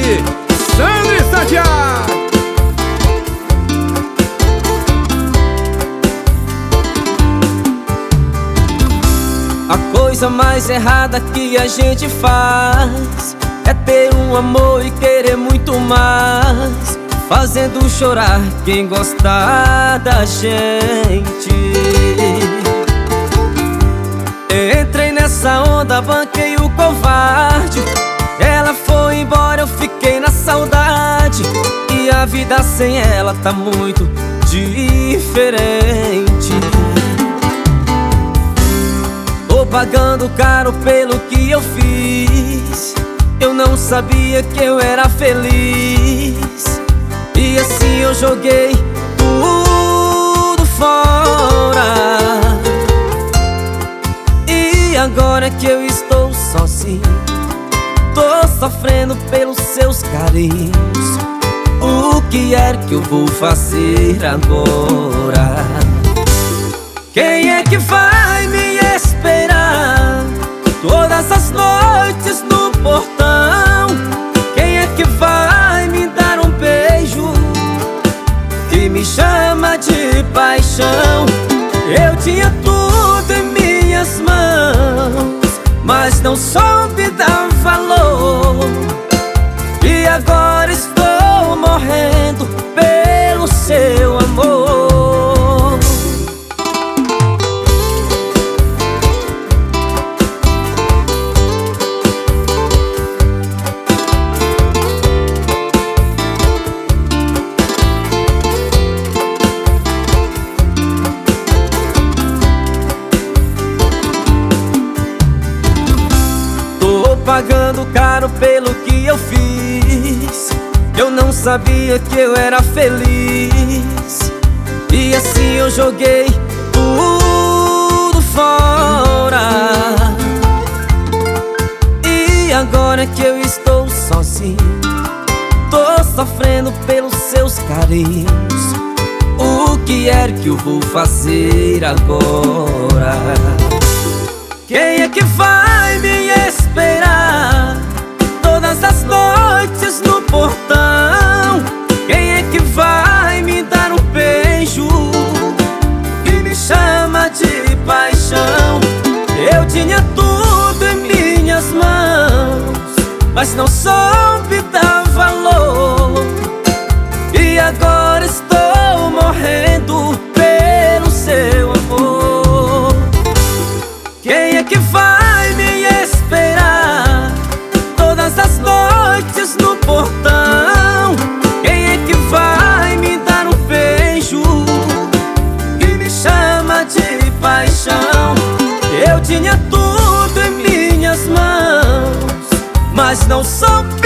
MC Sandro e Santiago. A coisa mais errada que a gente faz é ter um amor e querer muito mais, fazendo chorar quem gostar da gente. Entrei nessa onda, banquei o covarde. Ela foi embora, eu fiquei na saudade, e a vida sem ela tá muito diferente. Tô pagando caro pelo que eu fiz. Eu não sabia que eu era feliz, e assim eu joguei tudo fora. E agora que eu estou sozinho, tô sofrendo pelos seus carinhos. O que é que eu vou fazer agora? Quem é que vai me esperar todas as noites no portão? Quem é que vai me dar um beijo e me chama de paixão? Eu tinha tudo em minhas mãos, mas não soube dar valor, e agora estou morrendo pelo seu amor. Pagando caro pelo que eu fiz. Eu não sabia que eu era feliz, e assim eu joguei tudo fora. E agora que eu estou sozinho, tô sofrendo pelos seus carinhos. O que é que eu vou fazer agora? Quem é que vai me esperar todas as noites no portão? Quem é que vai me dar um beijo e me chama de paixão? Eu tinha tudo em minhas mãos, mas não soube dar valor, e agora estou morrendo pelo seu amor. Quem é que vai me esperar todas as noites no portão? Quem é que vai me dar um beijo e me chama de paixão? Eu tinha tudo em minhas mãos, mas não soube